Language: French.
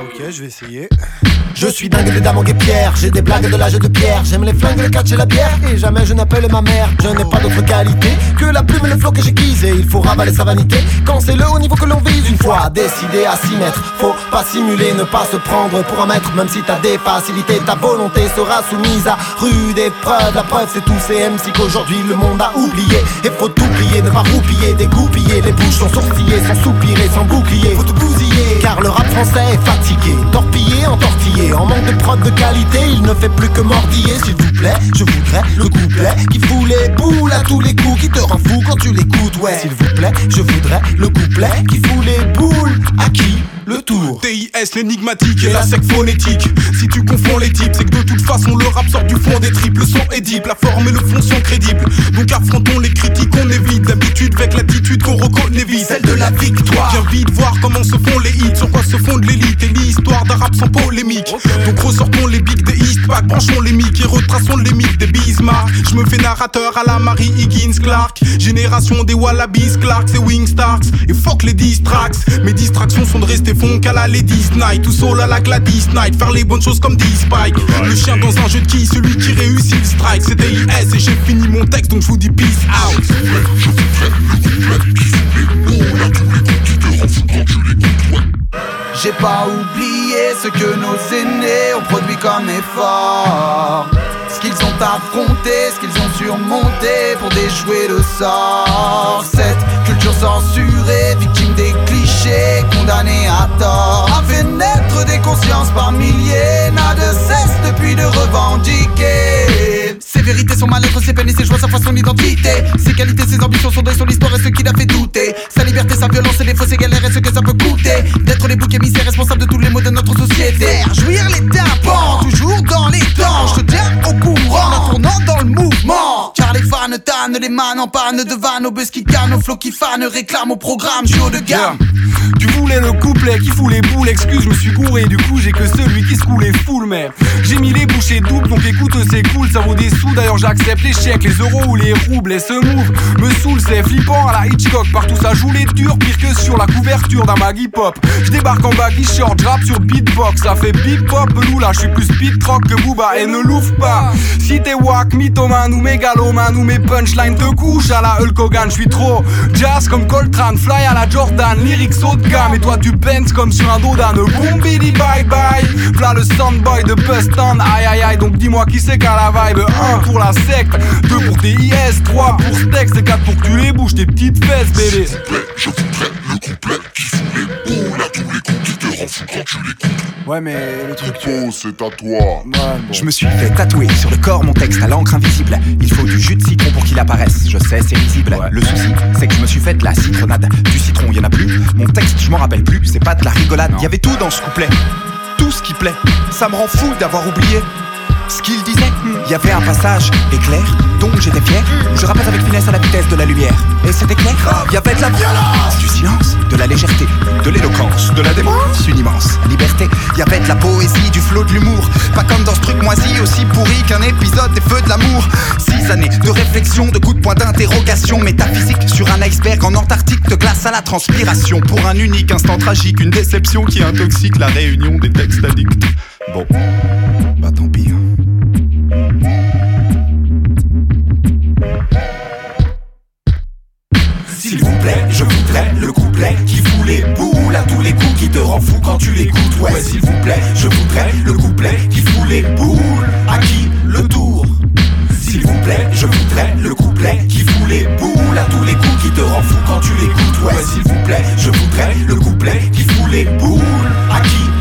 Ok, je vais essayer. Je suis dingue des dames en guépière, j'ai des blagues de l'âge de pierre. J'aime les flingues, le catch et la bière, et jamais je n'appelle ma mère. Je n'ai pas d'autre qualité que la plume et le flot que j'ai guisé. Il faut ravaler sa vanité quand c'est le haut niveau que l'on vise. Une fois décidé à s'y mettre, faut pas simuler, ne pas se prendre pour un maître. Même si t'as des facilités, ta volonté sera soumise à rude épreuve. La preuve c'est tous ces MC qu'aujourd'hui le monde a oublié. Et faut tout plier, ne pas roupiller, dégoupiller. Les bouches sont sourcillées, sans soupirer, sans bouclier. Faut tout bousiller, car le rap français est fatigué, torpillé, entortillé. En manque de prod de qualité, il ne fait plus que mordiller. S'il vous plaît, je voudrais le couplet qui fout les boules à tous les coups, qui te rend fou quand tu l'écoutes, ouais. S'il vous plaît, je voudrais le couplet qui fout les boules à qui le tour. TIS, l'énigmatique et la sec phonétique. Si tu confonds les types, c'est que de toute façon le rap sort du fond des tripes. Le son est deep, la forme et le fond sont crédibles. Donc affrontons les critiques, on évite. D'habitude avec l'attitude qu'on reconnaît vite, celle de la victoire. Viens vite voir comment se font les hits, sur quoi se fonde l'élite et l'histoire d'un rap sans polémique. Donc ressortons les bigs des Eastpak, branchons les mics et retraçons les mythes des Bismarck. Je me fais narrateur à la Marie Higgins Clark. Génération des Wallabies, Clarks et Wingstarks. Et fuck les distracts, mes distractions sont de rester fond qu'à la Ladies Night, tout seul à la Gladys Night, faire les bonnes choses comme D-Spike. Le chien dans un jeu de qui, celui qui réussit le strike. C'est TIS et j'ai fini mon texte, donc je vous dis peace out. Je voudrais le couplet qui fout les mots à tous les coups qui te rend fou quand tu l'écoutes, ouais. J'ai pas oublié ce que nos aînés ont produit comme effort, ce qu'ils ont affronté, ce qu'ils ont surmonté pour déjouer le sort. Cette culture censurée, victime des clichés, condamnée à tort, a fait naître des consciences par milliers, n'a de cesse depuis de revendiquer. Ses vérités, son mal-être, ses peines et ses joies, sa foi, son identité. Ses qualités, ses ambitions, son deuil, son histoire et ce qui l'a fait douter. Sa liberté, sa violence et les fausses galères et ce que ça peut coûter. D'être les boucs émissaires responsables de tous les maux de notre société. Jouir les tympans, toujours dans les temps. Je te tiens au courant, en tournant dans le mouvement. Car les fans tannent, les man en panne de vannes, aux buzz qui canent, aux flots qui fanent, réclament au programme, je suis haut de gamme. Tu voulais le couplet qui fout les boules, excuse, je me suis gouré, du coup j'ai que celui qui se coule et full, mais j'ai mis les bouchées doubles, donc écoute c'est cool, ça vaut des sous, d'ailleurs j'accepte les chèques, les euros ou les roubles, et ce move me saoule, c'est flippant à la Hitchcock, partout ça joue les durs, pire que sur la couverture d'un Maggie Pop. Je débarque en baggy short, j'rappe sur beatbox, ça fait beat-pop, là je suis plus speed rock que Booba et ne l'ouvre pas. Si t'es wack, mythomane ou mégalomane ou mes punchlines te couchent à la Hulk Hogan, je suis trop jazz comme Coltrane, fly à la Jordan, lyrics haut de gamme, et toi tu penses comme sur un dos d'âne. Boom bidi bye bye, v'là le soundboy de Buston, aïe aïe aïe, donc dis-moi qui c'est qu'à la vibe. 1 pour la secte, 2 pour TIS, 3 pour Stex, et 4 pour que tu les bouges tes petites fesses bébé. Je voudrais le couplet qui fout les boules à tous les coups qui te rend fou quand tu l'écoutes. Ouais mais le truc Oh c'est à toi. Ouais, bon. Je me suis fait tatouer sur le corps mon texte à l'encre invisible. Il faut du jus de citron pour qu'il apparaisse, je sais c'est risible. Le souci c'est que je me suis fait de la citronnade. Du citron y'en a plus, mon texte je m'en rappelle plus, c'est pas de la rigolade. Y'avait tout dans ce couplet, tout ce qui plaît. Ça me rend fou d'avoir oublié ce qu'il disait. Il y avait un passage éclair dont j'étais fier, où je rappelle avec finesse à la vitesse de la lumière. Et c'était clair, il y avait de la violence, du silence, de la légèreté, de l'éloquence, de la démence, une immense liberté. Il y avait de la poésie, du flot, de l'humour. Pas comme dans ce truc moisi, aussi pourri qu'un épisode des Feux de l'amour. 6 années de réflexion, de coups de poing d'interrogation métaphysique sur un iceberg en Antarctique, de glace à la transpiration. Pour un unique instant tragique, une déception qui intoxique la réunion des textes addicts. Bon, bah tant pis. S'il vous plaît, je voudrais le couplet qui fout les boules à tous les coups, qui te rend fou quand tu l'écoutes. Ouais, s'il vous plaît, je voudrais le couplet qui fout les boules à qui le tour. S'il vous plaît, je voudrais le couplet qui fout les boules à tous les coups, qui te rend fou quand tu l'écoutes. Ouais, s'il vous plaît, je voudrais le couplet qui fout les boules à qui